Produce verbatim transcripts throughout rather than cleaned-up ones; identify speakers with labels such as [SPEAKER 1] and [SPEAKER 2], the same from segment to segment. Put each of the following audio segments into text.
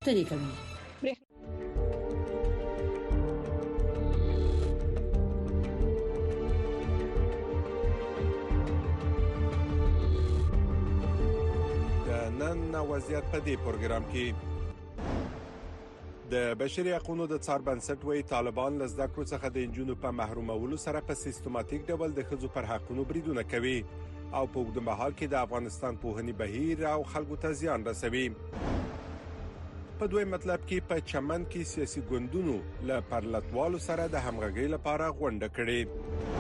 [SPEAKER 1] غوښتنې کوي.
[SPEAKER 2] نن وضعیت په دې پروګرام کې د بشري حقوقو د څار بنسټ وی طالبان له زده کړو څخه د انجونو په محرومولو سره په سیستماتیک ډول د ښځو پر حقوقو بریدونه کوي او په اوږده مهال کې د افغانستان پوهنې بهیر او خلکو ته زیان رسوي. په دوی مطلب کې په چمن کې سیاسي ګوندونو له پرلتوالو سره د همغږۍ لپاره غونډه کړې.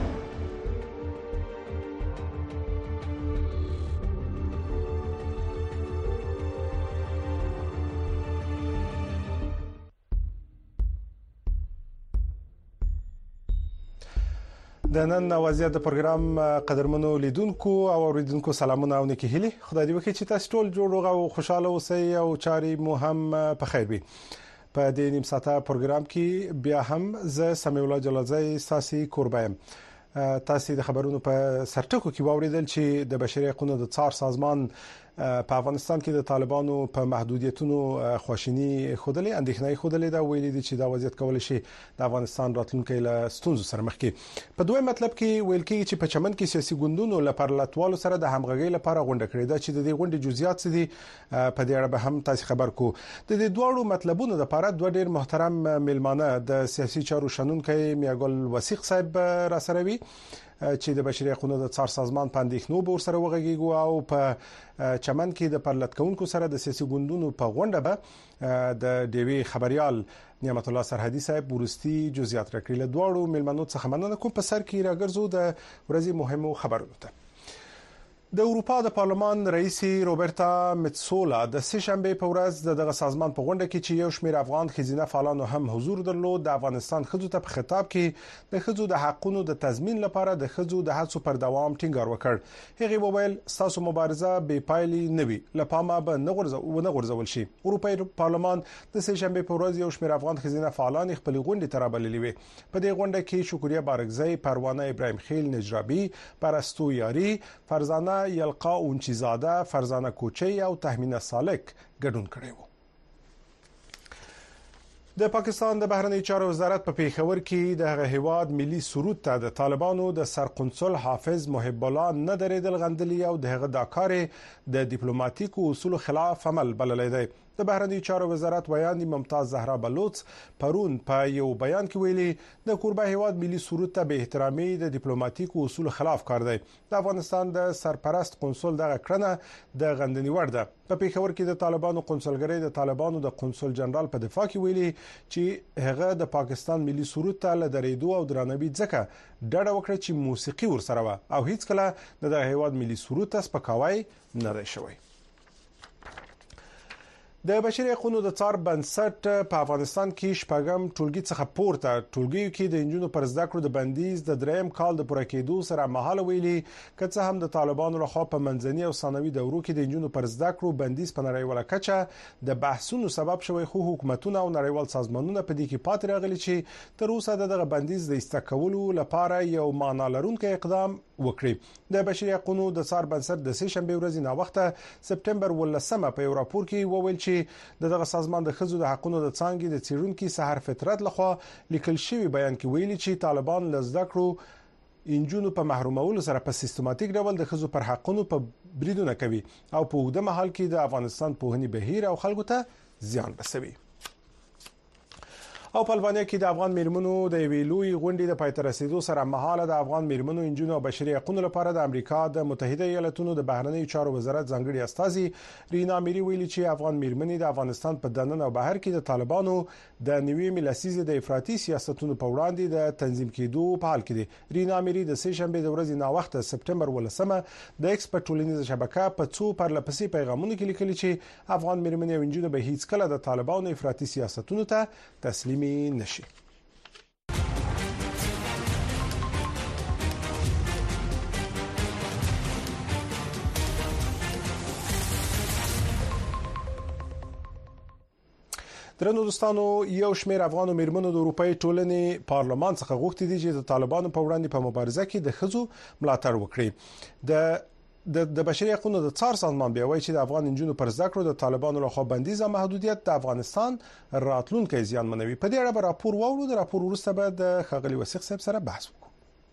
[SPEAKER 2] د نن وضعیت د پروګرام قدرمنو لیدونکو او اوریدونکو سلامونه او نیکی هیلي. خدای دې وکړي چې تاسو ټول جوړ او خوشاله اوسئ او چاري مو هم په خیر وي. په دې نیم ساعته پروګرام کې بیا هم زه سمیع الله جلالزی ساسي قربایم. تاسو د خبرونو په سرټکو کې واوریدل چې د بشري حقوقو د څار سازمان په افغانستان کې د طالبانو په محدودیتونو خواشینی خودلې اندېښنې خودلې دا ویلي دي چې دا وضعیت کول شي د افغانستان راتلونکي له ستونزو سره مخ کې. په دوی مطلب کې ویل کېږي چې په چمن کې سیاسي ګوندونو له پرلتوالو سره د همغږۍ لپاره غونډه کړې ده چې د دې غونډې جزئیات څه دي په دې اړه به هم تاسو خبر کو. د دې دوه مطلبونو لپاره دوه ډېر محترم میلمانه د سیاسي چارو شنونکي میاګل وثیق صاحب را سره وي چې د بشري حقوقو د څار سازمان په اندېښنو به سره وغږیږو او په چمن کې د پرلتکونکو سره د سیاسي ګوندونو په غونډه به د ډیوی خبريال نعمت الله سرحدي صاحب ورستي جزئیات راکړي. له دوړو ملمنو څخه مننه کوم. په سر کې راګرځو د ورځې مهمو خبرونو ته. د اروپا د پارلمان رئیس روبرتا متسولا د سه شنبه په ورځ دغه سازمان په غونډه کې چې یو شمېر افغان خزینه فعالانو هم حضور درلود د افغانستان خځو ته په خطاب کې د خځو د حقوقو د تضمین لپاره د خځو د هڅو پر دوام ټینګار وکړ. هغه وویل تاسو مبارزه بې پایلې نه وي لپاره به نه غورځو نه غورځول شي. اروپای پارلمان د سه شنبه په ورځ یو شمېر افغان خزینه فعالان خپل غونډه ترابللې وي. په دې غونډه کې شکریا بارګزی، پروانه ابراهیم خیل نجرابی، پرستو یاری، فرزانه یلقا اونچیزاده، فرزانه کوچی او تهمینه سالک ګډون کړي وو. د پاکستان د بهرنی چارو وزارت په پیښور کې د هغه هیواد ملي سرود ته د طالبانو د سرقنصل حافظ محب الله نه درېدل غندلي او دغه د کار د ډیپلوماټیکو اصول خلاف عمل بللی دی. د بهرنی چارو وزارت ویان ممتاز زهرا بلوچ پرون په یو بیان کې ویلي د کوربه هیواد ملي سرود ته به احترامي د ډیپلوماټیکو اصول خلاف کار دی. د افغانستان د سرپرست قنصل دغه کړنه د غندنې وړ ده. په پیښور کې د طالبانو قنصلګری د طالبانو د قنصل جنرال په دفاع کې ویلي چې هغه د پاکستان ملي سرود ته له درېدو او درناوي ځکه ډډه وکړه چې موسیقي ورسره و او هیڅ کله د هیواد ملي سرود ته سپکاوی نه دی شوی. د بشري حقوقو د څار بنسټ په افغانستان کې شپږم ټولګي څخه پورته ټولګي کې د انجونو پر زده کړو د بندیز د دریم کال د پوره کېدو سره مهاله ویلي کڅه هم د طالبانو لخوا په منځني او ثانوي دورو کې د انجونو پر زده کړو بندیز په نړیواله کچه د بحثونو سبب شوی، خو حکومتونه او نړیوال سازمانونه په دې کې پاتې راغلي چې تر اوسه دغه بندیز د استکولو لپاره یو معنا لرونکي اقدام وکړي. د بشري حقوقو د څار بنسټ د سه شنبه ورځ نه وخته سپټمبر ولسمه په یو راپور کې وویل چې دغه سازمان د خځو د حقوقو د څانګې د څیړونکو سحر فطرت لخوا لیکل شوی بیان کې ویلي چې طالبان له زده کړو انجونو په محرومولو سره په سیستماتیک ډول د خځو پر حقوقو په بریدونه کوي او په اوږده مهال کې د افغانستان پوهنې بهیر او خلکو ته زیان رسوي. او په البانیا کې د افغان میرمنو د ویلوي غونډې د پایته رسیدو سره مهاله د افغان میرمنو انجونو او بشري حقوقو لپاره د امریکا د متحده ایالاتونو د بهرنی چارو وزارت ځانګړي استاذي رینا میری ویلي چې افغان میرمنې د افغانستان په دننه او بهر کې د طالبانو د نوي ملسیزه د افراطي سیاستونو په وړاندې د تنظیم کېدو په حال کې دي. رینا میری د سه شنبه د ورځې نا وخت سپټمبر ولسمه د ایکس په ټولنیزه شبکه په څو پرلپسې پیغامونو کې لیکلي چې افغان میرمنې او انجونو به هیڅ کله د طالبانو افراطي سیاستونو ته تسلیم نشي. درنو دوستانو، یو شمېر افغان میرمنو د اروپאי ټولنې پارلمان څخه غوښتي دي چې د طالبانو په وړاندې په مبارزه کې د ښځو ملاتړ وکړي. د د بشري حقوقو د څار سازمان بیا وایي چې د افغان نجونو پر زده کړو د طالبانو لخوا بندیزه محدودیت د افغانستان راتلونکي زیانمنوي. په دې اړه به راپور واورو. د راپور وروسته به د ښاغلي وثیق صاحب سره بحث وکړو.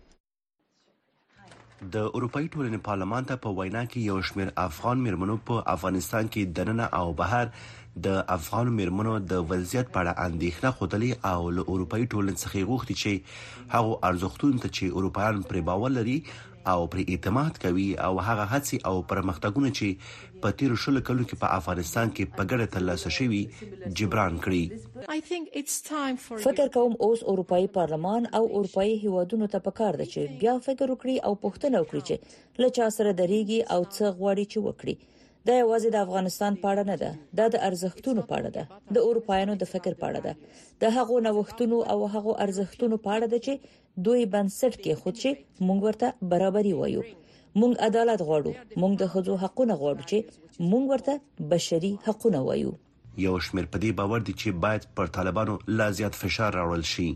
[SPEAKER 1] د اروپאי ټولنې پارلمان ته په وینا کې یو شمېر افغان میرمنو په افغانستان کې دننه او بهر د افغان میرمنو د وضعیت په اړه اندېښنه خوده او له اروپאי ټولنې څخه غوښتي چې هغه ارزښتونه ته چې اروپایان پر باور لري او پر اعتماد کوي او هغه هڅې او پرمختګونه چې په تیر شلو کلونو کې په افغانستان کې په ګډه ترلاسه شوي جبران کړي.
[SPEAKER 3] فکر کوم اوس اروپאי پارلمان او اروپאי هیوادونو ته پکار دي چې بیا فکر وکړي او پوښتنه وکړي چې له چا سره درېږي او څه غواړي چې وکړي. دا یوازې د افغانستان په اړه نه ده، دا د ارزښتونو په اړه ده، د اروپایانو د فکر په اړه ده، د هغو نوښتونو او هغو ارزښتونو په اړه ده چې دوی بنسټ کې خود شي. موږ ورته برابري وایو، موږ عدالت غواړو، موږ د ښځو حقونه غواړو چې موږ ورته بشري حقونه وایو.
[SPEAKER 1] یو شمېر په دې باور دي چې باید پر طالبانو لا زیات فشار راوړل شي.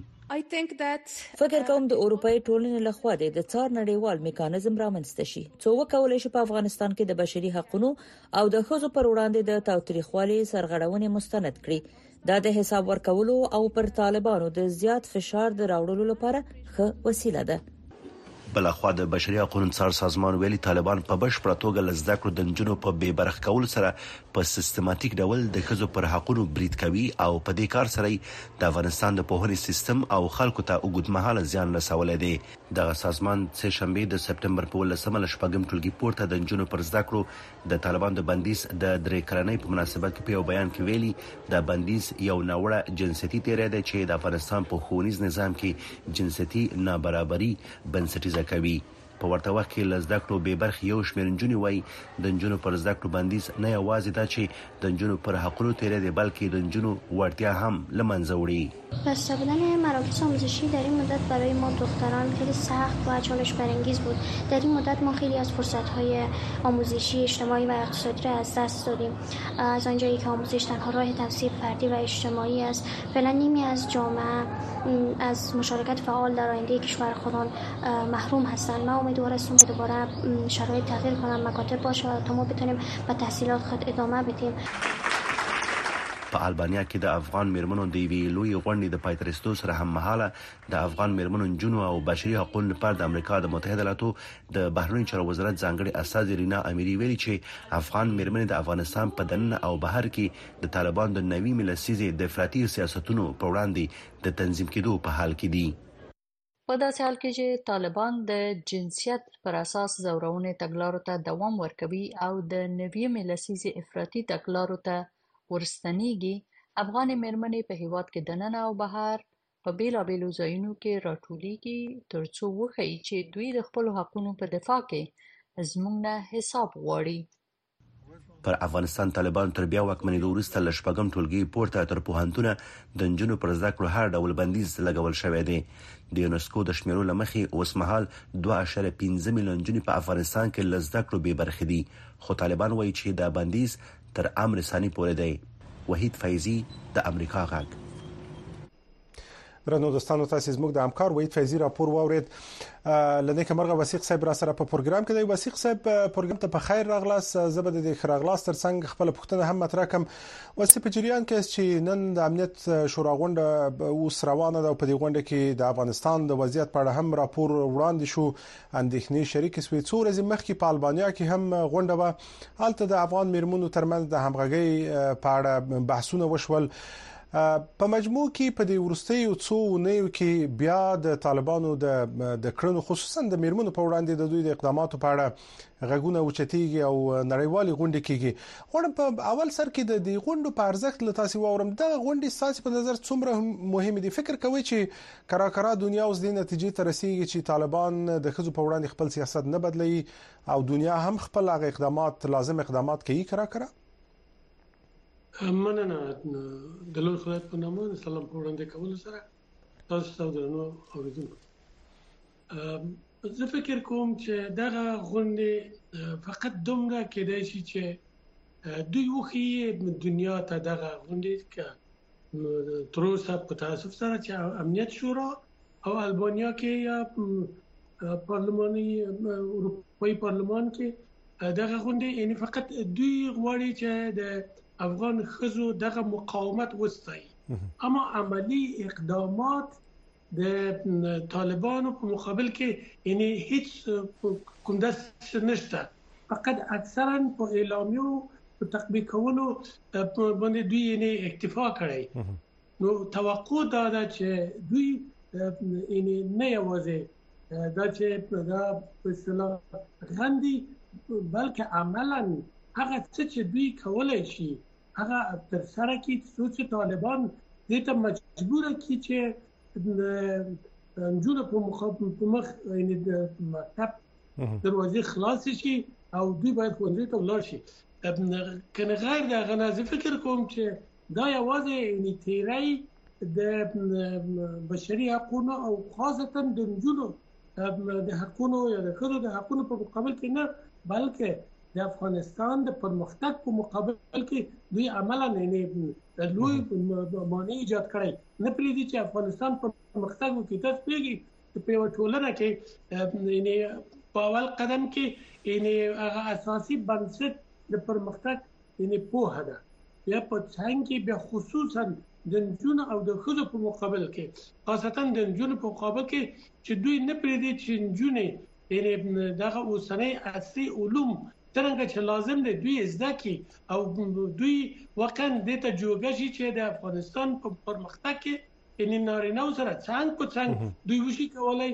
[SPEAKER 3] فکر کوم د اروپאי ټولنې لخوا د څار نړیوال میکانیزم رامنځته شي څو وکولای شي په افغانستان کې د بشري حقوقو او د ښځو پر وړاندې د تاوتریخوالي سرغړونې مستند کړي. دا د حساب ورکولو او پر طالبانو د زیات فشار د راوړلو لپاره ښه وسیله ده.
[SPEAKER 1] بلخوا د بشري حقوقو څار سازمان ویلي طالبان په بشپړه توګه لزده کړو د نجونو په بې برخه کول سره په سیستماتیک ډول د ښځو پر حقوقو برید کوي او په دې کار سره د افغانستان د پوهنې سیستم او خلکو ته اوږدمهاله زیان رسولی دی. د سازمان سه شنبه د سپتمبر په ولسمه له شپږم ټولګي پورته د نجونو پر زده کړو د طالبان د بندیز د درې کلنۍ په مناسبت کې په یو بیان کې ویلي د بندیز یو ناوړه جنسيتي تیری دی چې د افغانستان په ښوونیز نظام کې جنسيتي نابرابري بنسټیزه کوي. په ورته وخت کې لزده کړو به برخه یو شمېر نجونې وایي د نجونو پر زده کړو بندیز نه یوازې دا چې د نجونو پر حقوقو تیری دی بلکې د نجونو وړتیا هم له منځه وړي.
[SPEAKER 4] بسته بودن مراکز آموزشی در این مدت برای ما دختران خیلی سخت و چالش برانگیز بود. در این مدت ما خیلی از فرصت‌های آموزشی اجتماعی و اقتصادی را از دست دادیم. از آنجایی که آموزش تنها راه تنصیب فردی و اجتماعی است، فعلا نیمی از جامعه از مشارکت فعال در آینده کشور خودمان محروم هستند. ما امیدوار هستیم که دوباره شرایط تغییر کنند، مکاتب باشه تا ما بتونیم به تحصیلات خود ادامه بدیم.
[SPEAKER 1] په البانیا کې د افغان میرمنو د وی لوی غونډې د پایترستو سره هم مهاله د افغان میرمنو جنو او بشري حقوقو لپاره د امریکا د متحده ایالاتو د بهرنی چارو وزارت ځانګړي استاذ رینا امیری ویلي چې افغان میرمنې د افغانستان په دننه او بهر کې د طالبان د نوي ملسیزي د افراطي سیاستونو په وړاندې د تنظیم کېدو په حال کې دي.
[SPEAKER 5] په داسې حال کې چې طالبان د جنسیت پر اساس زورونې تګلارو ته دوام ورکوي او د نوي ملسیزي افراطي تګلارو ته ورستنیږي، افغان میرمنې په هیواد کې دننه او بهر په بیلابیلو ځایونو کې راټولیږي ترڅو وښیي چې دوی د خپل حقوقو په دفاع کې زموږ نه حساب غواړي.
[SPEAKER 1] پر افغانستان طالبان تر بیا واکمنېدو وروسته له شپږم ټولګي پورته تر پوهنتونه د نجونو پر زده کړو هر ډول بندیز لګول شوی دی. د یونسکو د شمیرو له مخې اوس مهال دوه اعشاریه پنځه میلیون نجونې په افغانستان کې له زده کړو بې برخې دي، خو طالبان وایي چې دا بندیز تر امر ثاني پورې دی. وحید فیضی د امریکا غږ.
[SPEAKER 2] درنو دوستانو، تاسو زموږ د همکار وحید فیضی راپور واورید. لنیک مرغه وثیق صاحب را سره په پروګرام کې دی. وثیق صاحب پروګرام ته په خیر راغلاس. زبد د خراغلاس تر څنګ خپل پوښتنه هم مطرح کوم. وثیق په جریان کې چې نن د امنیت شورا غونډه اوس روانه ده او په دې غونډه کې د افغانستان د وضعیت په اړه هم راپور وړاندې شو. اندېښنې شریک شوې. څو ورځې مخکې په البانیا کې هم غونډه و. هلته د افغان میرمنو ترمنځ د همغږۍ په اړه بحثونه وشول. په مجموع کې په دې ورستیو څو ونیو کې بیا د طالبانو د د کړنو خصوصا د میرمنو په وړاندې د دوی د اقداماتو په اړه غږونه اوچتيږي او نړیوالي غونډې کېږي. غواړم په اول سر کې د دې غونډو په ارزښت له تاسو واورم. د غونډې ساسي په نظر څومره مهمه دي؟ فکر کوي چې کرا کرا دنیا اوس د نتیجې ته رسیدي چې طالبان د خځو په وړاندې خپل سیاست نه بدلوي او دنیا هم خپل هغه اقدامات لازم اقدامات کوي کرا کرا؟
[SPEAKER 6] مننه د لوی خدای په نامه سلام په وړاندې کول سره تاسو ته درنو اوریدونکو، زه فکر کوم چې دغه غونډه فقط دومره کېدای شي چې دوی وخی دنیا ته دغه غونډه کې تر اوسه په تاسف سره چې امنیت شورا او البانیا کې یا پارلماني اروپאי پارلمان کې دغه غونډه یعنی فقط دوی غواړي چې د افغان خزو دغه مقاومت وستایي اما عملی اقدامات د طالبانو په مقابل کې یعنی هیڅ کوم داس نشته فقط اکثرا په اعلامیو په تطبیق کولو په باندې دوی یعنی اکتفا کړی نو توقع دا ده چې دوی یعنی نه یوازې دا چې دا په اصطلاح غندي بلکې عملاً هغه څه چې دوی کولای شي هغه تر سره کې چې طالبان دې ته مجبور کی چې جوړ په مخاطب په مخ یعنی د مکتب دروازې خلاص شي او دوی باید خوندې ته ولاړ شي کنه غیر دا غنازه فکر کوم چې دا یوازې یعنی تیری د بشري حقوقو او خاصتا د جنونو د حقوقو یا د خلکو د حقوقو په مقابل کې نه بلکې د افغانستان د پرمختګ په مقابل کې دوی عملاً یعنی د لوی مانع ایجاد کړی نه پریدي چې افغانستان پرمختګ وکړي تاسو پیږي په یو ټولنه کې یعنی په اول قدم کې یعنی هغه اساسي بنسټ د پرمختګ یعنی په هدا یا په څنګه به خصوصا د جنونو او د خزو په مقابل کې خاصتا د جنونو په مقابل کې چې دوی نه پریدي چې جنونه یعنی دغه اوسنۍ عصري علوم څنګه چې لازم دي دوی زده کی او دوی واقعا د ته جوګشي چې د افغانستان په پرمختګ کې یعنی نارینه سره څنګه په څنګه دوی وشي کولای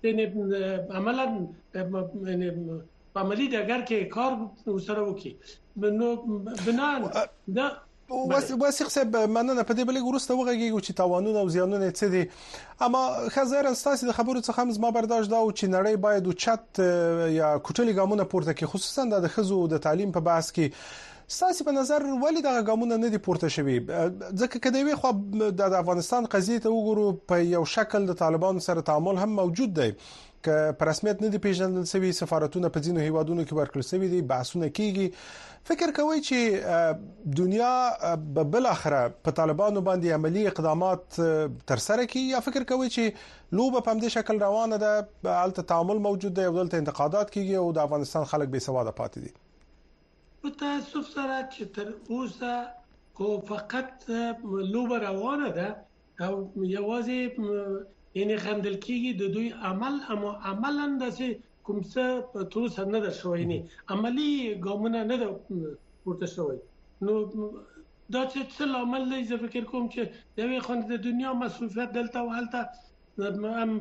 [SPEAKER 6] یعنی عملاً یعنی په عملی ډګر کې کار سره وکړي نو بنان دا
[SPEAKER 2] واسق صاحب مننه په دې بلګ ورسته وغږیږي چې تاوانونه او زیانونه څه دي اما خزر استاسي د خبرو څخه هم ما برداشت دا او چې نړۍ باید او چت یا کوټلي ګامونه پورته کې خصوصا د خزو د تعلیم په بحث کې استاسي په نظر ولې دغه ګامونه نه دي پورته شوي ځکه کدی وي خو د افغانستان قضیه ته وګورو په یو شکل د طالبانو سره تعامل هم موجود دی که په رسمیت نه دي پیژندل شوی سفارتونه په ځینو هیوادونو کې ورکړل شوی دي بحثونه کیږي فکر کوي چې دنیا به بل اخره په طالبانو باندې عملی اقدامات تر سره کوي یا فکر کوي چې لوبه په همدې شکل روانه ده البته تعامل موجود دی او دلته انتقادات کیږي او د افغانستان خلک بې سواده پاتې دي
[SPEAKER 6] په تاسو سره چې تر اوسه کو فقط لوبه روانه ده او یوازې یعنی خندل کیږي د دوی عمل اما عملاً د کوم څه په تر څه نه ده شوی نه عملی ګامونه نه ده ورته شوی نو دا چې څه عمل دی زه فکر کوم چې د وی خوند د دنیا مصرفیت دلته والته هم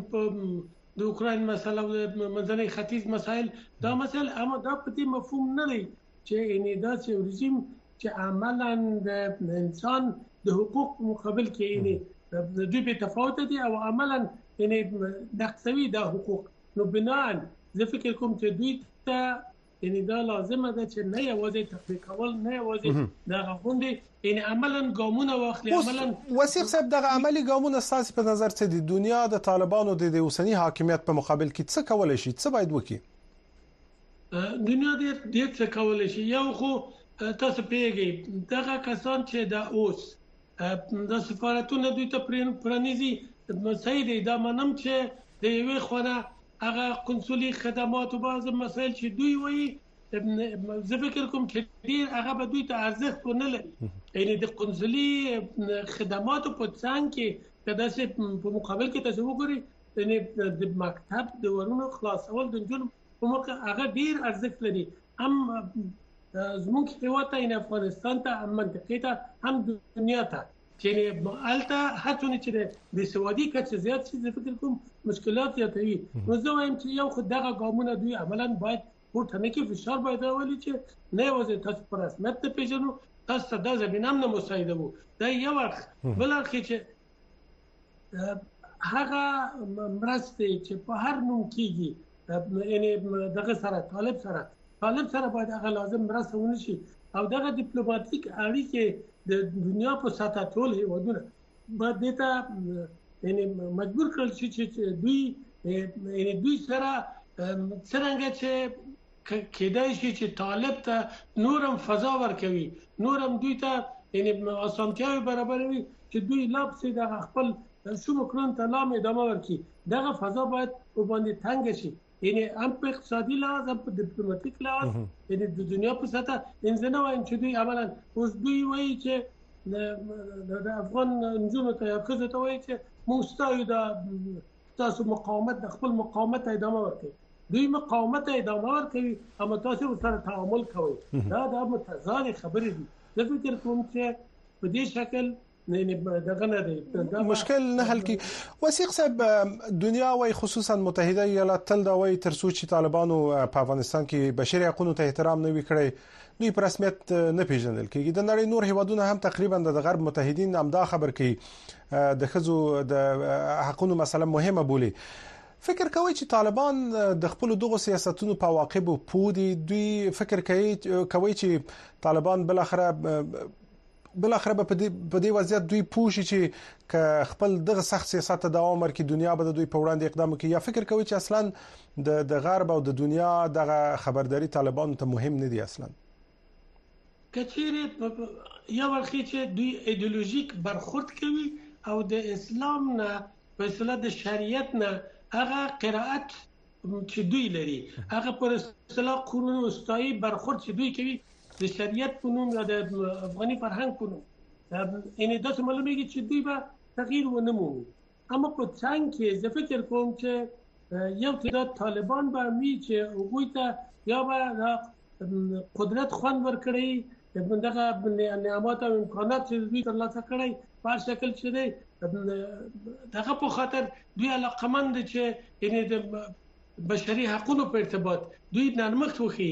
[SPEAKER 6] د اوکرين مسله او منځنۍ ختیځ مسایل دا مسله اما دا په دې مفهوم نه دی چې یعنی دا چې رژیم چې عملاً د انسان د حقوق مقابل کې یعنی د دوی په تفاوت دي او عملاً یعنی نقصوي د حقوق نو بنان زه فکر کوم چې دوی ته یعنی دا لازمه ده چې نه یوازې تطبیق کول نه یوازې دا غونډې یعنی عملاً ګامونه واخلي عملاً
[SPEAKER 2] وثیق صاحب دغه عملی ګامونه اساس په نظر څه دي دنیا د طالبانو د اوسنی حاکمیت په مقابل کې څه کولای شي څه باید وکړي
[SPEAKER 6] دنیا دې دې څه کولای شي یو خو تاسو پیږئ دغه کسان چې دا اوس د سفارتونو دوی ته پرانیزي صحیح دی دا منم چې د یوې خونه هغه قنصلي خدمات او بعض مسایل چې دوی وایي زه فکر کوم چې ډیر هغه به دوی ته ارزښت ونه لري یعنی د قنصلي خدمات په څنګه کې د داسې په مقابل کې تاسو وګورئ یعنی د مکتب د ورونو خلاصول د جنونو په موقع هغه ډیر ارزښت لري هم زموږ هیواد ته ان افغانستان ته هم منطقه ته هم دنیا ته چې الته هڅونه چې د سوادي کچ زیات شي فکر کوم مشکلات زیاتوي نو زه وایم چې یو خدغه ګامونه دوی عملاً باید ورته نه کې فشار باید راولي چې نه یوازې تاسو پر رسمیت ته پیژنو تاسو د زمينه هم نه مساعده وو دا یو وخت بل اخی چې هغه مرسته چې په هر نوم کېږي یعنی دغه سره طالب سره طالب سره باید هغه لازم مرسته ونشي او دغه ډیپلوماټیک اړیکې د دنیا په ساته ټول هیوادونه باید دته یعنی مجبور کړل شي چې دوی یعنی دوی سره څنګه چې کېدای شي چې طالب ته نورم فضا ورکوي نورم دوی ته یعنی اسانتیاوي برابروي چې دوی لاپسې د خپل شوم کړن ته لام ادامه ورکړي دغه فضا باید په باندې تنګ شي یعنی هم په اقتصادي لحاظ هم په ډیپلوماټیک لحاظ یعنی د دنیا په سطح انځنه وایم چې دوی عملاً اوس دوی وایي چې د افغان نجونو ته یا ښځو ته وایي چې موږ ستاسو د تاسو مقاومت د خپل مقاومت ادامه ورکړئ. دوی مقاومت ادامه ورکوي اما تاسو سره تعامل کوئ. دا د متضاد خبرې دي. زه فکر کوم چې په دې شکل نه دغه نه دی
[SPEAKER 2] مشکل نه حل کی. وثیق صاحب دنیا وای خصوصا متحده ایالات تل دا وای تر څو چې طالبانو په افغانستان کې بشري حقوقو ته احترام نه وکړي دوی په رسمیت نه پیژندل کېږي. د نړۍ نور هیوادونه هم تقریبا د غرب متحدین هم دا خبر کوي د خزو د حقوقو مسله مهمه بولي. فکر کوي چې طالبان د خپل دغه سیاستونو په واقعو پودي دوی فکر کوي کوي چې طالبان بل اخره بل اخره په دې وضعیت دوی پوښي چې ک خپل دغه سخت سیاست ته دوام ورکړي دنیا به دوی په وړاندې اقدام کوي یا فکر کوي چې اصلا د د غرب او د دنیا دغه خبرداري طالبان ته مهم نه دي اصلا
[SPEAKER 6] کچېره یا ورخي چې دوی ایدئولوژیک برخورد کوي او د اسلام نه په اصطلاح د شریعت نه هغه قرائت چې دوی لري هغه پر اصطلاح قرون وسطایی برخورد چې دوی کوي د شریعت په نوم یا د افغاني فرهنګ په نوم ان د معلومیږي چې دوی به تغییر ونه مومي. اما په څنګه کې زه فکر کوم چې یو تعداد طالبان به می چې هغوی ته یا به قدرت خوند ورکړي دغه نعمت او امکانات چې دوی ترلاسه کړي په شکل چې دی دغه په خاطر دوی علاقمند چې ان د بشري حقوقو په ارتباط دوی نرمښت وکړي.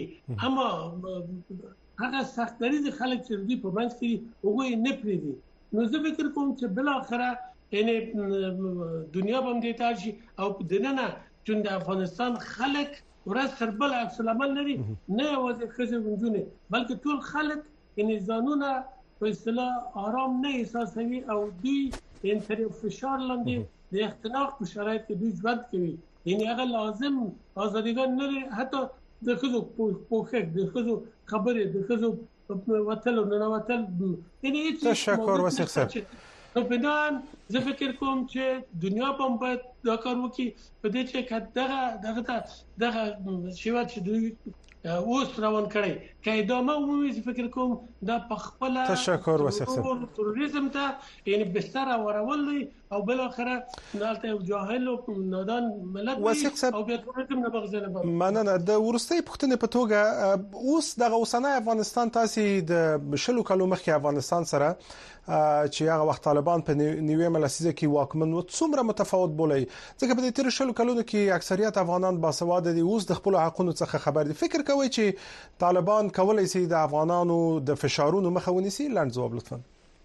[SPEAKER 6] اما هغه سختري خلک چې دوی په منځ کې هغه نه پریدي. نو زه فکر کوم چې بل اخره یعنی دنیا باندې تاجي او دننه چې د افغانستان خلک ورځ تر بل عکس العمل لري نه یوازې خزه ونجونه بلکې ټول خلک یعنی ځانونه په اصطلاح آرام نه احساسوي او دوی ان تر فشار لاندې د اختلاف په شرایط کې دوی ژوند کوي. یعنی هغه لازم ازادیګان نه حتی د خزو پوښښ د خزو خبرې د خزو وتل او نه وتل یعنی
[SPEAKER 2] تشکر وثیق صاحب.
[SPEAKER 6] نو په دان زه فکر کوم چې دنیا په باید دا کار وکړي په دې چې دغه دغه دغه شیوه چې دوی اوس روان کړي کایدامه عمومي فکر کوم دا په خپل
[SPEAKER 2] تشکر وثیق صاحب
[SPEAKER 6] تروریزم ته یعنی بستر اورول او بل اخره نالته یو جاهل او نادان ملت او بیا تروریزم نه بغزنه
[SPEAKER 2] مننه. د ورستۍ پښتنې په توګه اوس د اوسنۍ افغانستان تاسو د شلو کلو مخکې افغانستان سره چې هغه وخت طالبان په نیویمه لسیزه کې واکمن و څومره متفاوت بولي ځکه په دې تیر شلو کلونو کې اکثریت افغانان باسواده دي اوس د خپل حقوقو څخه خبر دي. فکر کوي چې طالبان کولای شي د افغانانو د فشارونو مخه ونیسي؟ لاندې جواب لطفا.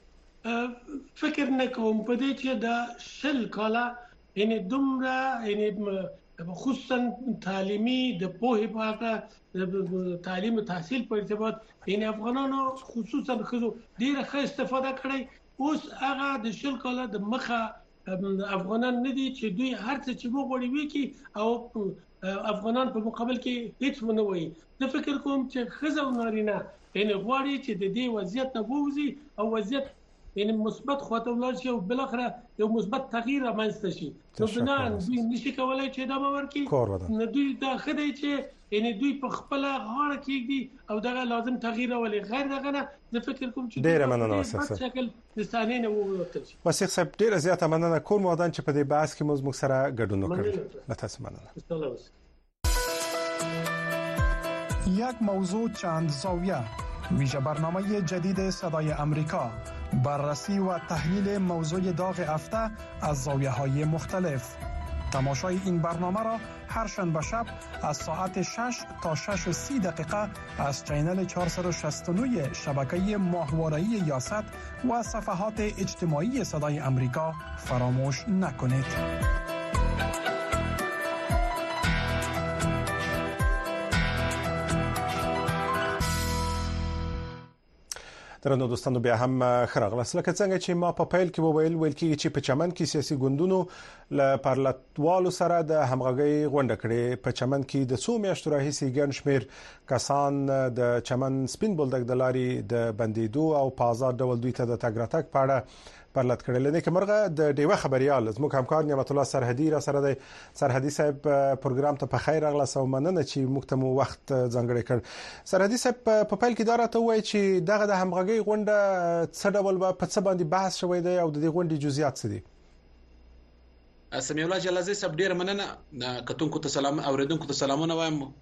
[SPEAKER 6] فکر نه کوم په دې چې د شل کاله یعنی دومره یعنی خصوصا تعلیمي د پوهې په اړه تعلیم او تحصیل په ارتباط یعنی افغانانو خصوصا خزو ډیره ښه استفاده کړې. اوس هغه د شل کاله د مخه افغانان نه دي چې دوی هر څه چې وګوري وکي او افغانان په مقابل کې هیڅ ونه وایي. زه فکر کوم چې خزو نارینه یعنی غواړي چې د دې وضعیت نه ووځي او وضعیت یعنی مثبت خواته ولاړ شي او بل اخره یو مثبت تغییر رامنځته شي. نو بنا دوی نشي کولای چې دا باور کړي نو دوی دا خدای چې یعنی دوی په خپل غاړه کېږي او دا لازم تغییر ولې غیر دغه نه زه فکر کوم چې
[SPEAKER 2] ډیر مننه واسه
[SPEAKER 6] شکل د ثاني نه ووتل شي.
[SPEAKER 2] وثیق صاحب ډیر زیاته مننه کوم ودان چې په دې بحث کې موږ سره ګډون وکړ. تاسو مننه.
[SPEAKER 7] یک موضوع چند زاویه ویژه برنامه جدید صدای امریکا بررسی و تحلیل موضوع داغ هفته از زاویه‌های مختلف. تماشای این برنامه را هر شنبه شب از ساعت شش تا شش و سی دقیقه از چینل چهارصد و شصت و نه شبکه ماهواره‌ای یاست و صفحات اجتماعی صدای امریکا فراموش نکنید.
[SPEAKER 2] درنو دوستانو بیا هم خراغلاس لکه څنګه چې ما په پیل کې وویل ویل کېږي چې په چمن کې سیاسي ګوندونو ل پارلطوالو سره د همغږي غونډه کړې. په چمن کې د څو میاشتو راهیسې ګڼ شمېر کسان د چمن سپین بولدک د لارې د بندیدو او په آزاد ډول دوی ته د تګ راتګ په اړه پرلط کړل. نه کومرغه د ډیوه خبريال زموږ همکار نعمت الله سرحدي را سره د سرحدي صاحب پروګرام ته په خیر اغلا سو مننه چې موږ ته مو وخت ځانګړی کړ. سرحدي صاحب په پیل کې دا راته وایي چې دغه د همغږي غونډه څه ډول په څه باندې بحث شوی دی او د دې غونډې جزئیات څه دي؟
[SPEAKER 8] سمي الله جلازي صاحب ډیر مننه. کتونکو ته سلام اوریدونکو ته سلامونه وایم.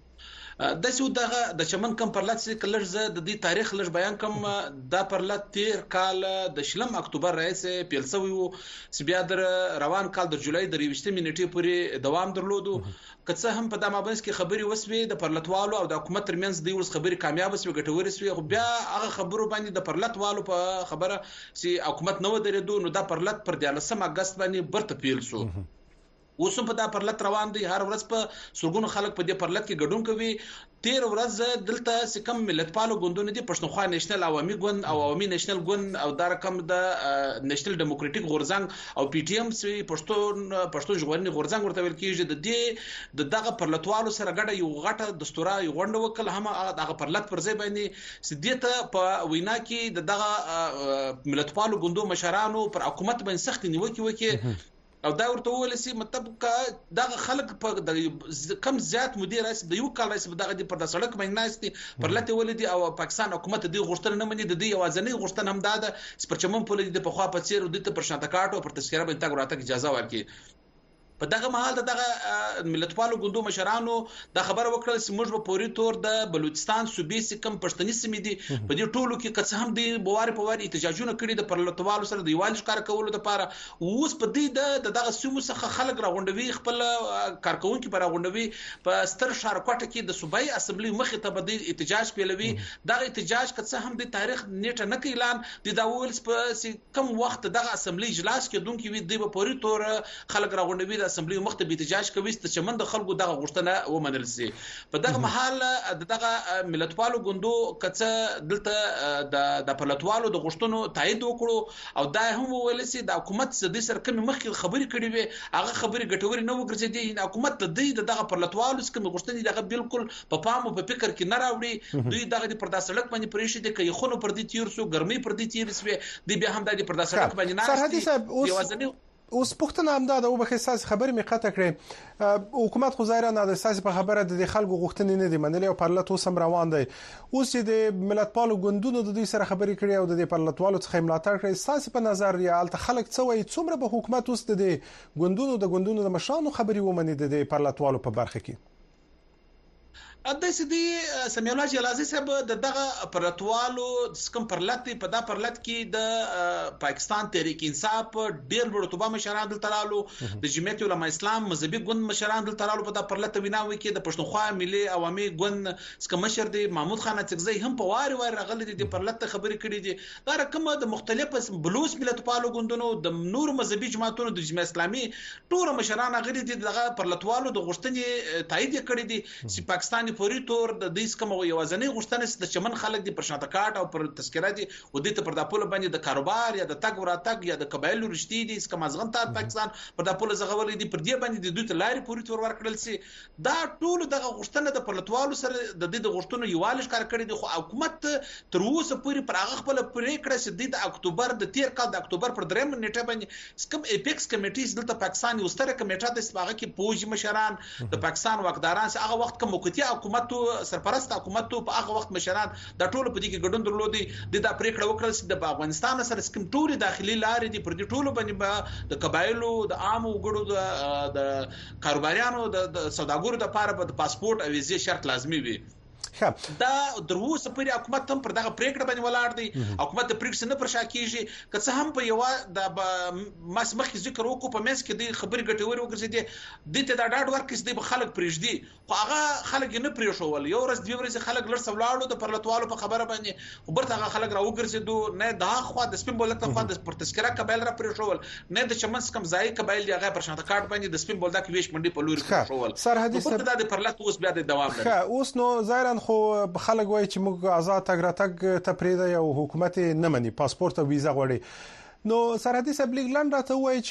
[SPEAKER 8] د څو دغه د چمن کم پرلط چې کلر ز د دې تاریخ لږ بیان کم. دا پرلط تیر کال د شلم اکتوبر رئیس پیلسوي وو چې بیا در روان کال د جولای د ریوشتمې نیټې پورې دوام درلودو. کڅه هم په د مابینس کې خبري وسوي د پرلطوالو او د حکومت ترمنځ دی ورس خبري کامیاب وسوي ګټوري وسوي. خو بیا هغه خبرو باندې د پرلطوالو په خبره چې حکومت نو درېدو نو دا پرلط پر دیالسم اگست باندې برته پیل شو. اوس په دا پرلط روان دي. هر ورځ په سرګونو خلک په دې پرلط کې ګډون کوي. تیر ورځ دلته سکم ملتپالو ګوندونه دي پښتونخوا نېشنل عوامي ګوند او عوامي نېشنل ګوند او دا رقم د نېشنل ډیموکراټیک غورځنګ او پی ټی ایم سي پښتون پښتون ژغورنې غورځنګ ورته ویل کیږي. د دې د دغه پرلطوالو سره ګډه یو غټه دستوره یو غونډه وکړه. هم هغه پرلط پر ځای باندې سديته په وینا کې د دغه ملتپالو ګوندو مشرانو پر حکومت باندې سخت نیوکه وکړي او دا ورته ویل سي مطلب ک دغه خلک په کم زیات مدیر راس د یو کال راس دغه د پر د سړک باندې ناشتي پرلته ولدي او پاکستان حکومت د غوښتنه نه مني. د دې اوازنۍ غوښتنه هم دا ده چې پرچمن په لدی په خوا په چیر د ته پر شاته کاټو پر تذکره باندې تاګ راته اجازه ورکړي. په دغه مهال دغه ملتپالو ګوندو مشرانو دا خبره وکړه چې موږ په پوری تور د بلوچستان صوبې سکم پښتني سیمې دي په دې ټولو کې کڅ هم دي بواري په واري احتجاجونه کړي د پرلطوالو سره د یوال ښکار کولو لپاره. اوس په دې د دغه سیمو څخه خلک راغونډوي خپل کارکونکو پر راغونډوي په ستر شارکوټه کې د صوبایي اسمبلی مخې ته بده احتجاج پیلوي. دغه احتجاج کڅ هم د تاریخ نیټه نه اعلان دي دا ولس په کم وخت دغه اسمبلی اجلاس کې دونکو وي د پوری تور خلک راغونډوي اسمبلی مخته به احتجاج کوي چې چمن د خلکو دغه غوښتنه ومنل سي. په دغه محل دغه ملتپالو ګوندو کڅه دلته د د پرلطوالو د غوښتنو تایید وکړو او دا هم ویل سي د حکومت د سر کمی مخکې خبري کړي وي هغه خبري ګټوري نه وګرځي. حکومت د دغه پرلطوالو څخه غوښتنې دغه بالکل په پام او په فکر کې نه راوړي. دوی دغه د پردا سړک باندې پریشي دي کوي خونو پر دې تیر سو ګرمي پر دې تیر سوي دی بیا هم د پردا سړک باندې نه
[SPEAKER 2] سرحدي صاحب اوس پښتنه هم دا د وبخې اساس خبرې می قطع کړې. حکومت خو ظاهرا د اساس په خبره د خلکو غوښتنې نه دي منلې او پرلط اوس هم روان دی. اوس چې د ملتپالو ګوندونو د دوی سره خبرې کړي او د پرلطوالو څخه ملاتړ کړي اساس په نظر ریال ته خلک څه وایي څومره به حکومت اوس د ګوندونو د ګوندونو د مشرانو خبرې ومني د پرلطوالو په برخه کې؟
[SPEAKER 8] د سدي سمي الله جلازي صاحب دغه پرلطوالو سکم پرلط په دا پرلط کې د پاکستان تحریک انصاف ډیر لوړتوبه مشران دل ترالو د جمعیت علماء اسلام مذهبي ګوند مشران دل ترالو په دا پرلط ویناوي کې د پښتونخوا ملي عوامي ګوند سکم مشر دی محمود خان اڅکزی هم په واره واره راغلي دي پرلط خبرې کړې دي. دا رقم د مختلفو بلوچ ملتپالو ګوندونو د نور مذهبي جماعتونو د جمعیت اسلامي ټول مشران غړي دي دغه پرلطوالو د غوښتنې تایید کړې دي چې پاکستان پوری تور د دې کوم یوازنۍ غوښتنه د چمن خلک دي پر شاته کاټ او پر تذکره دي و دې ته پر د پوله باندې د کاروبار یا د تګ وراتګ یا د قبایلو رشتي دي کوم ازغن ته پاکستان پر د پوله زغولې دي پر دې باندې د دوی ته لاري پوری تور ورکړل سي. دا ټول دغه غوښتنه د پرلطوالو سره د دې د غوښتنو یوال ښکار کړی دي. خو حکومت تر اوسه پوری پر هغه خپل پریکړه چې د اکتوبر د تیر کال د اکتوبر پر دریم نیټه باندې سکم ایپکس کمیټیز دلته پاکستان یو ستره کمیټه د سپاغه کې پوج مشران د پاکستان واکداران هغه وخت کوم وقتی حکومت سرپرست حکومت په هغه وخت مشران د ټولو په دې کې ګډون درلودي. د پریکړه وکړل چې د افغانستان سره سکم ټولي داخلي لارې دي پر دې ټولو باندې د قبایلو د عامو ګړو د کاروباریانو د سوداګرو لپاره د پاسپورت او ویزې شرط لازمي وي. دا دروسه پر حکومت هم پر دغه پریکړه باندې ولاړ دی. حکومت د پریکړې نه پر شا کیږي که څه هم په یو د ماس مخکې ذکر وکړو په مېس کې د خبرې ګټوري وګرځي دي ته دا ډاډ ورکړي چې د خلک پریږدي خو هغه خلک نه پریښول. یو ورځ دوه ورځې خلک لړ سولاړو د پرلطوالو په خبره باندې خو برته هغه خلک را وګرځیدو نه دا خو د سپین بولک ته خو د پر تذکره قبایل را پریښول نه د چمن کم ځای قبایل دی هغه پر شاته کارت باندې د سپین بولک ویش منډي په لوري پریښول.
[SPEAKER 2] سرحدي
[SPEAKER 8] صاحب د پرلط اوس بیا د دوام لري.
[SPEAKER 2] اوس نو ظاهرا خو خلک وایي چې موږ آزاد تګ راتګ ته پریده یو حکومت نه مني پاسپورت او ویزا غواړي. نو سرحدي صاحب لیګلند راته وایي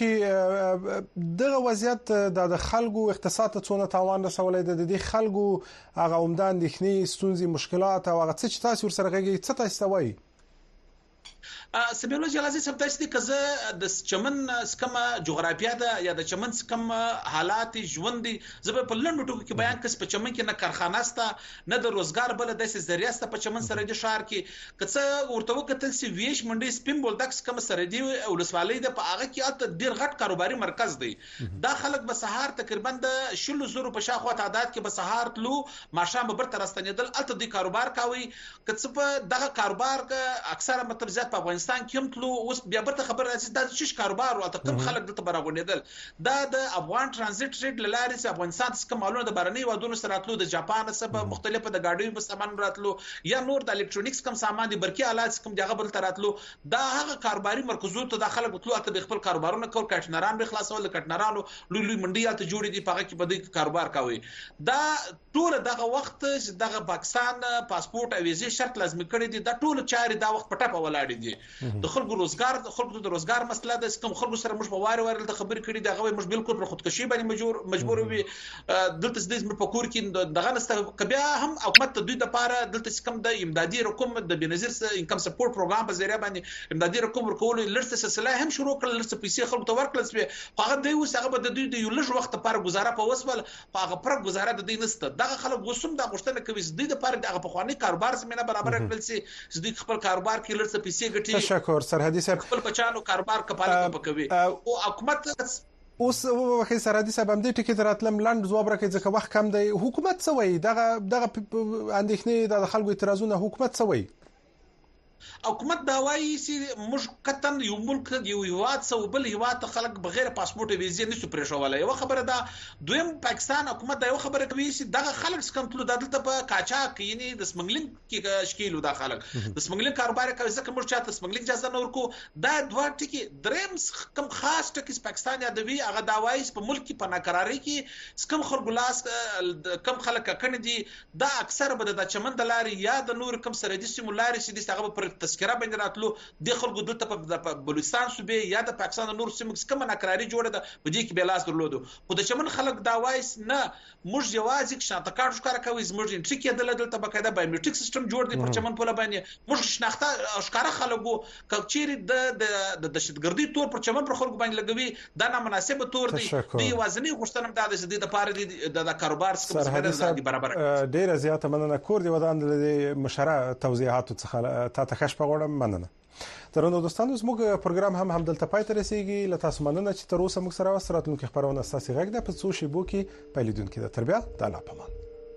[SPEAKER 2] چې دغه وضعیت د خلکو اقتصاد ته څونه تاوان رسولای دی. د خلکو هغه عمدان د خني ستونزې مشکلات او هغه څه چې تاسو ورسره غږی څه تاسو وایي؟
[SPEAKER 8] سمي الله جلازي سم تاسو د کزه د چمن سکم جغرافیا ده یا د چمن سکم حالات ژوند زبر په لندو ټکو کې بیان کس په چمن کې نه کارخانه ستا نه د روزګار بل د ذریعہ ستا په چمن سره د شهر کې کڅه ورته وکتل سی ویش منډي سپین بولدکس کم سره دی او لسوالۍ د په هغه کې اته ډیر غټ کاروباري مرکز دی دا خلک به سهار تقریبا د شلو زرو په شاخو تعداد کې به سهار تلو ماشام به برته راستنیدل اته د کاروبار کوي کڅه په دغه کاروبار اکثره مطلب زیات په افغانستان کې هم تلو اوس بیا برته خبر راځي دا شش کاروبار او کم خلک دلته براغونیدل دا د افغان ترانزیت ټریډ لارې چې افغانستان څخه مالونه د بارني وادونو سره راتلو د جاپان سره مختلفه د گاډیو په سامان راتلو یا نور د الکترونیکس کم سامان دي برقي آلات کم دغه بل راتلو دا هغه کاروباري مرکزونو ته داخله بتلو ته خپل کاروبارونه کول کټنران به خلاصول کټنرانو لوی لوی منډیات جوړې دي په هغه کې بده کاروبار کوي دا ټول دغه وخت چې دغه پاکستان پاسپورت او ویزه شرط لازمي کړی دي دا ټول چاري دا وخت پټه په ولاړ دي د خلکو روزګار د خلکو د روزګار مسله د کوم خلکو سره موږ په واره واره د خبرې کړې دا غوي موږ بالکل پر خودکشي باندې مجبور مجبور وي دلته د موږ په کور کې دغه نست کبیا هم حکومت د دوی د پاره دلته کوم د امدادي رقم د بنظیر انکم سپورټ پروګرام په ذریعہ باندې امدادي رقم ورکول لرسه سلسله هم شروع کړل لرسه پیسې خلکو ته ورکړل سي هغه دی اوس هغه د دوی د یو لږ وخت لپاره گزاره په وسول هغه پر گزاره د دې نست دغه خلک وسوم د غشتنه کوي د دې لپاره دغه په خواني کاروبار زمينه برابر کړل سي چې دوی خپل کاروبار کې لرسه پیسې ګټي
[SPEAKER 2] تشکر سرحدي صاحب
[SPEAKER 8] خپل بچانو کاروبار کپاله کوي او حکومت
[SPEAKER 2] اوس وخت سرحدي صاحب هم دې ټکی دراتلم لاند جواب راکړي ځکه وخت کم دی حکومت څه وایي دغه دغه اندېښنې د خلکو اعتراضونه حکومت څه وایي
[SPEAKER 8] حکومت دا وایي چې موږ کتن یو ملک یو هیواد سو بل هیواد خلک بغیر پاسپورت ویزه نشو پرېښولای یو خبره دا دویم پاکستان حکومت دا یو خبره کوي چې دغه خلک څنګه تلو دلته په کاچا کې یعنی د سمګلینګ کې شکیلو دا خلک د سمګلینګ کاروبار کوي ځکه موږ چاته سمګلینګ اجازه نه ورکو دا دوه ټکی دریم کم خاص ټکی پاکستان یادوي هغه دا وایي په ملک کې په ناکراری کې کم خلګلاس کم خلک کنه دي دا اکثر به د چمن د لاري یا د نور کم سره دي سیمولاري چې دغه پر تذکره باندې راتلو د خلکو دلته په بلوچستان صوبې یا د پاکستان نور سیمو کې کومه ناکراری جوړه ده په دې کې بلاس درلودو خو د چمن خلک دا وایس نه موږ یوازې شناخته کارت ښکار کوي زموږ انټری کې دلته دلته بقاعده بایومټریک سیستم جوړ دی پر چمن په لبانې موږ شناخته ښکار خلکو کچيري د د دشتګردي تور پر چمن پر خلکو باندې لګوي دا نامناسبه تور دی دی وازنی غوښتنه ده د دې لپاره د کاروبار څخه برابر
[SPEAKER 2] ډیره زیاته مننه کور دی ودان د مشره توضیحات څخه تا ته خښ پغوړم مننه ترنو دوستانو زموږ پروګرام هم هم دلته پای ته رسیدي لته مننه چې تر اوسه موږ سره وسراتونکو کې خبرونه اساسي غږ ده په څو شیبو کې پیلیدونکو د تربیه د الله پامان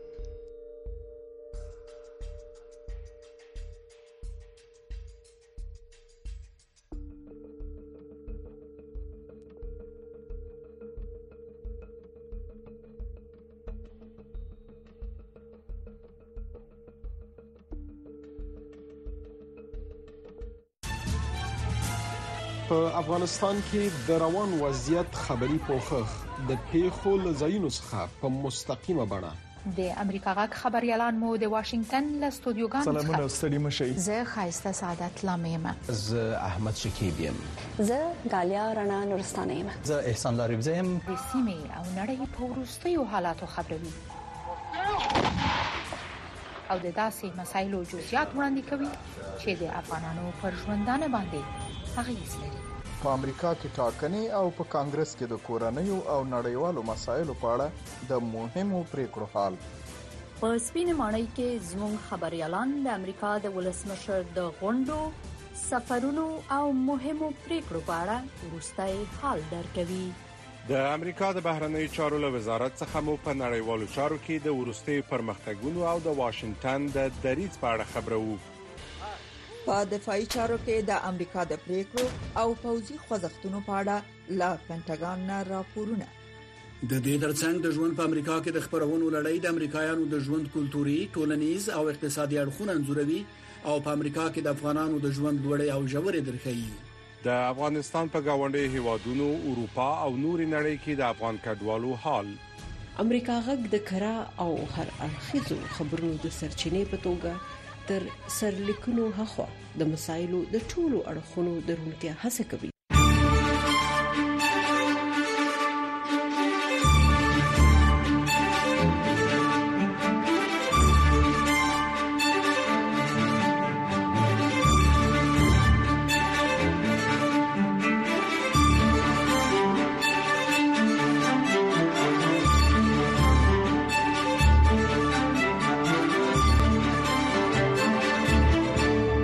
[SPEAKER 7] په افغانستان کې د روان وضعیت خبري پوښښ د پیښو لزاینو څخه په مستقیمه بڼه
[SPEAKER 9] د امریکا غږ خبريالان مو د واشنگټن له استودیوګانو څخه
[SPEAKER 10] سلامونه ستړي مشئ
[SPEAKER 9] زه خایسته سعادت لامیم
[SPEAKER 11] زه احمد شکیب یم
[SPEAKER 12] زه غالیا رڼا نورستانه یم
[SPEAKER 11] زه احسان لارب زم
[SPEAKER 9] د سیمې او نړۍ په وروستیو حالاتو خبروي او د داسې مسایلو جزئیات وړاندې کوي چې د افغانانو پر ژوندانه باندې اغیز لري
[SPEAKER 10] په امریکا کې ټاکنې او په کانګرس کې د کورنیو او نړیوالو مسایلو په اړه د مهمو پریکړو حال
[SPEAKER 13] په سپینې ماڼۍ کې زموږ خبريالان د امریکا د ولسمشر د غونډو سفرونو او مهمو پریکړو په اړه وروستي حال درکوي
[SPEAKER 14] د امریکا د بهرنی چارو له وزارت څخه مو په نړیوالو چارو کې د وروستي پرمختګونو او د واشنگټن د دریځ په اړه خبرو
[SPEAKER 15] په دفاعي چارو کې د امریکا د پریکړو او پوځي خوځښتونو په اړه لا پینټاګان نه راپورونه
[SPEAKER 16] د دې ترڅنګ د ژوند په امریکا کې د خبرونو لړۍ د امریکایانو د ژوند کلتوري، ټولنیز او اقتصادي اړخونه انځوروي او په امریکا کې د افغانانو د ژوند لوړې او ژورې درخي
[SPEAKER 14] د افغانستان په گاونډي هیوادونو اروپا او نوري نړۍ کې د افغان کډوالو حال
[SPEAKER 17] امریکا غږ د کرا او هر اړخیزو خبرونو د سرچینې په توګه تر سرلیکونو هخوا د مسایلو د ټولو اړخونو درونتیا هڅه کوي